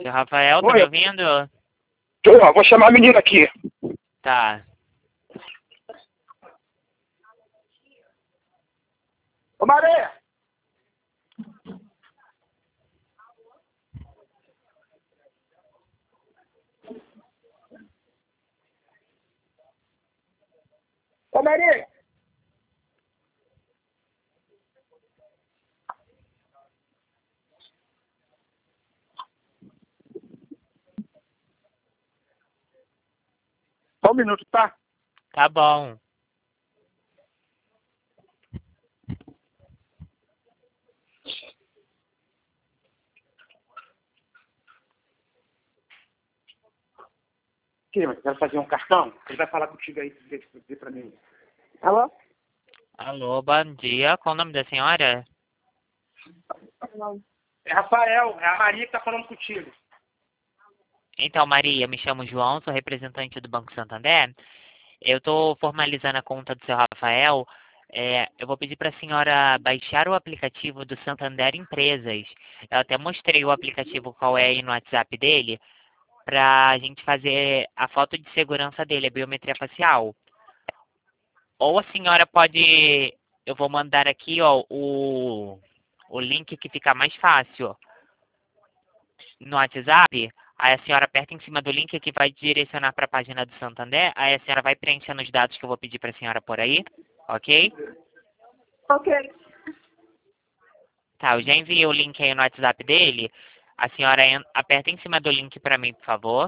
Seu Rafael, tá Oi. me ouvindo? Tô, vou chamar a menina aqui. Tá. Ô, Maria! Ô, Maria! Só um minuto, tá? Tá bom. Aqui, mas quero fazer um cartão. Ele vai falar contigo aí, dizer pra mim. Alô? Alô, bom dia. Qual o nome da senhora? É Rafael, é a Maria que tá falando contigo. Então, Maria, me chamo João, sou representante do Banco Santander. Eu estou formalizando a conta do seu Rafael. Eu vou pedir para a senhora baixar o aplicativo do Santander Empresas. Eu até mostrei o aplicativo qual é aí no WhatsApp dele, para a gente fazer a foto de segurança dele, a biometria facial. Ou a senhora pode... Eu vou mandar aqui, ó, o link que fica mais fácil no WhatsApp. Aí a senhora aperta em cima do link que vai direcionar para a página do Santander. Aí a senhora vai preenchendo os dados que eu vou pedir para a senhora por aí, ok? Ok. Tá, eu já enviei o link aí no WhatsApp dele. A senhora aperta em cima do link para mim, por favor.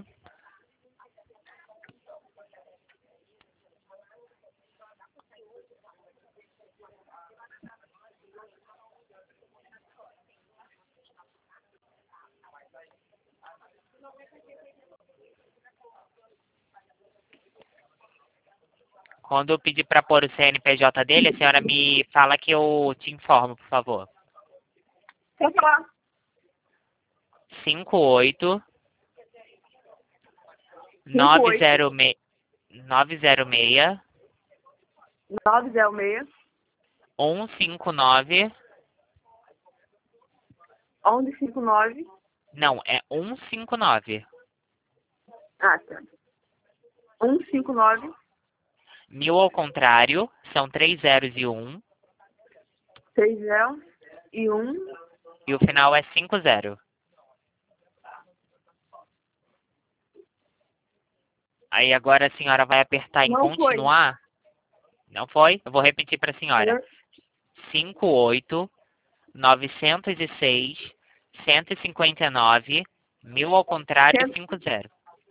Quando eu pedir para pôr o CNPJ dele, a senhora me fala que eu te informo, por favor. Quer falar? 58 906 906 906 159. 1159. Não, é 159. Ah, tá. 159 1000 ao contrário, são 3 zeros e 1. 30 e 1. E o final é 50. Aí agora a senhora vai apertar em Não foi. continuar. Não foi? Eu vou repetir para a senhora. 58 906 159 1000 ao contrário, 50.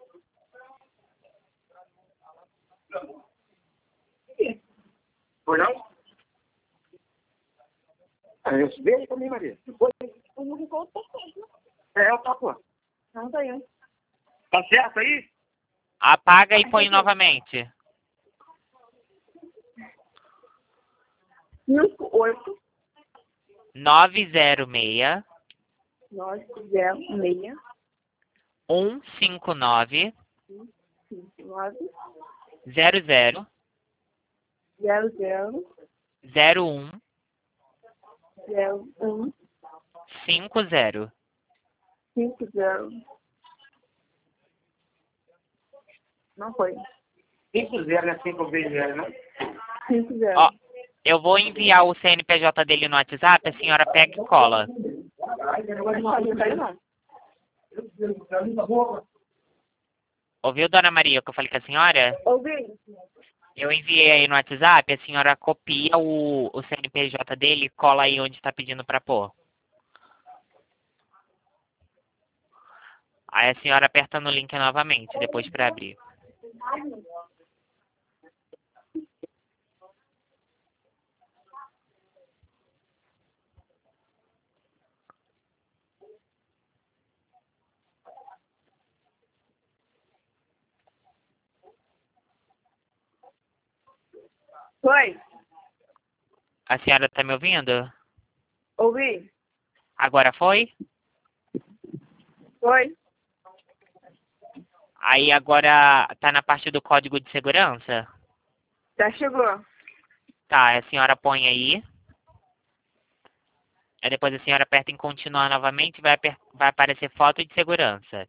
Foi não? Eu veio também, Maria. Foi. O número ficou perfeito. É, eu tô, pô. Não tá aí. Tá certo aí? Apaga e põe novamente. 58 906 906 159 59 00 00 01 01 50. 50. Não foi. 5-0, né? 5-0, né? 50. Ó, eu vou enviar o CNPJ dele no WhatsApp, a senhora pega e cola. Não pode sair, não. Ouviu, dona Maria, o que eu falei com a senhora? Ouvi? Eu enviei aí no WhatsApp, a senhora copia o CNPJ dele e cola aí onde está pedindo para pôr. Aí a senhora aperta no link novamente, depois para abrir. Foi? A senhora está me ouvindo? Ouvi? Agora foi? Foi? Aí agora tá na parte do código de segurança? Já chegou. Tá, a senhora põe aí. Aí depois a senhora aperta em continuar novamente e vai aparecer foto de segurança.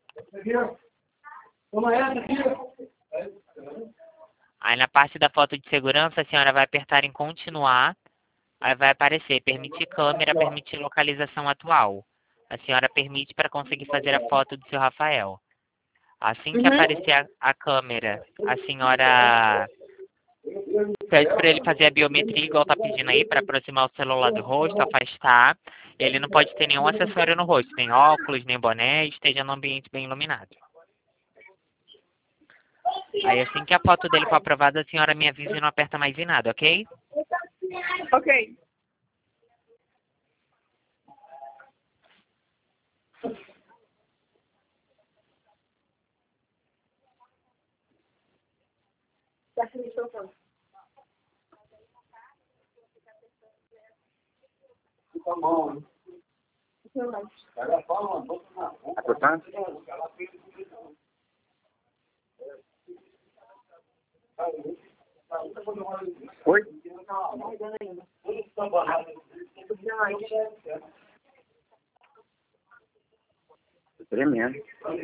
Aí na parte da foto de segurança a senhora vai apertar em continuar. Aí vai aparecer permitir câmera, permitir localização atual. A senhora permite para conseguir fazer a foto do seu Rafael. Assim que aparecer a câmera, a senhora pede para ele fazer a biometria, igual tá pedindo aí, para aproximar o celular do rosto, afastar. Ele não pode ter nenhum acessório no rosto, nem óculos, nem boné, esteja no ambiente bem iluminado. Aí assim que a foto dele for aprovada, a senhora me avisa e não aperta mais em nada, ok? Ok. Já fiz o telefone. Tá cortando? Oi? Tô tremendo.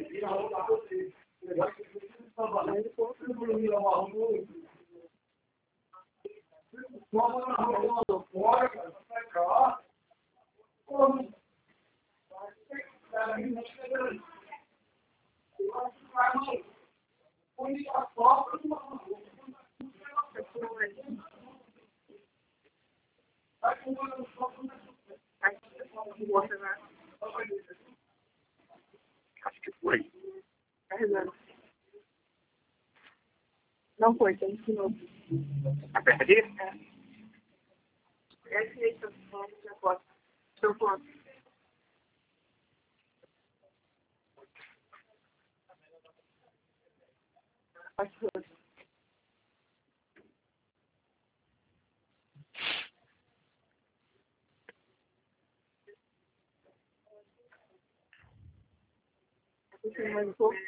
Acho que foi. Carregando. Não foi, tem que ir de novo. Aperta aqui? Esse aí, seu telefone, já posso. Seu ponto. Acho que foi. Mais um pouco.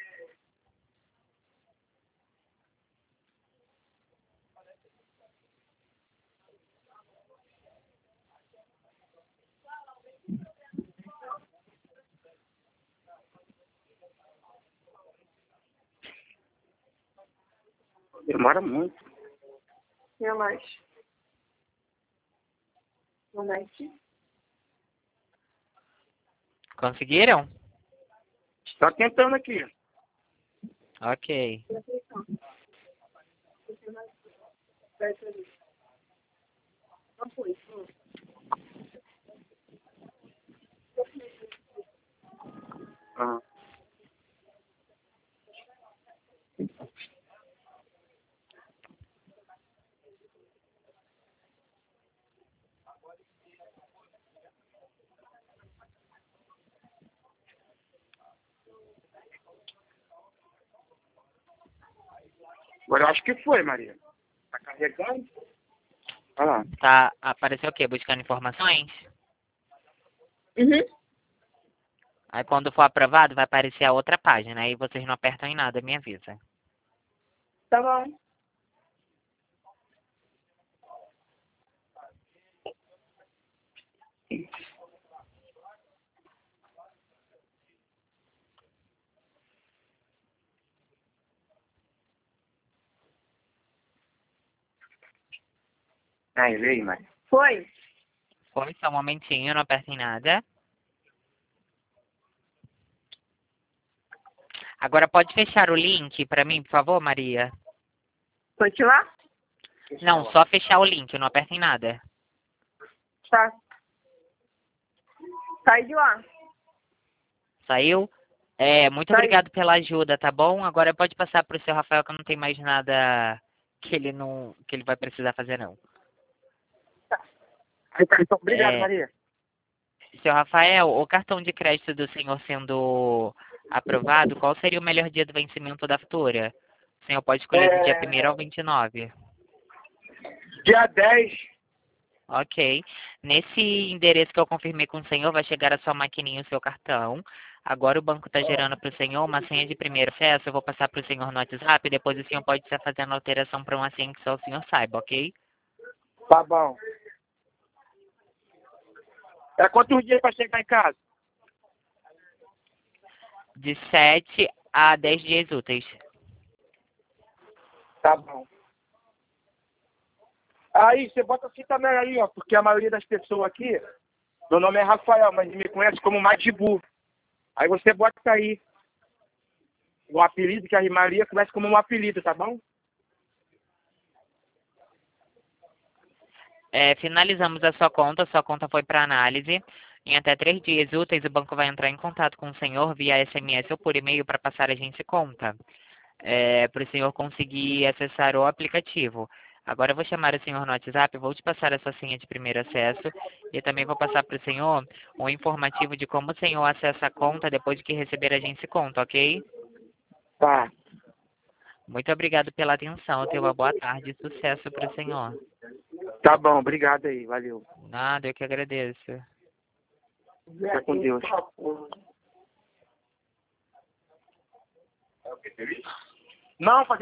Demora muito. Relaxa. Relaxa. Conseguiram? Tá tentando aqui. Ok. Não foi. Ah. Agora eu acho que foi, Maria. Tá carregando? Olha lá. Tá, apareceu o quê? Buscando informações? Uhum. Aí quando for aprovado, vai aparecer a outra página. Aí vocês não apertam em nada, me avisa. Tá bom. Aí, veio, Maria. Foi? Foi, só um momentinho, não apertem nada. Agora pode fechar o link para mim, por favor, Maria? Continuar? Não, só fechar o link, não apertem nada. Tá. Sai de lá. Saiu? Muito Saiu. obrigado pela ajuda, tá bom? Agora pode passar pro seu Rafael que não tem mais nada que ele vai precisar fazer não. Aí, então, obrigado, É, Maria. Seu Rafael, o cartão de crédito do senhor sendo aprovado, qual seria o melhor dia do vencimento da fatura? O senhor pode escolher do dia 1º ao 29. Dia 10. Ok. Nesse endereço que eu confirmei com o senhor, vai chegar a sua maquininha o seu cartão. Agora o banco está gerando para o senhor uma senha de primeiro acesso. Eu vou passar para o senhor no WhatsApp. Depois o senhor pode estar fazendo alteração para uma senha que só o senhor saiba, ok? Tá bom. É quantos dias para chegar em casa? De 7 a 10 dias úteis. Tá bom. Aí, você bota assim também aí, ó, porque a maioria das pessoas aqui, meu nome é Rafael, mas me conhece como Madibu. Aí você bota aí o apelido, que a Maria conhece como um apelido, tá bom? Finalizamos a sua conta foi para análise. Em até 3 dias úteis, o banco vai entrar em contato com o senhor via SMS ou por e-mail para passar a agência conta, para o senhor conseguir acessar o aplicativo. Agora eu vou chamar o senhor no WhatsApp, vou te passar a sua senha de primeiro acesso e também vou passar para o senhor um informativo de como o senhor acessa a conta depois de que receber a agência conta, ok? Tá. Muito obrigado pela atenção, tenha uma boa tarde e sucesso para o senhor. Tá bom, obrigado aí, valeu. Nada, eu que agradeço. Fica com Deus. Não, fazer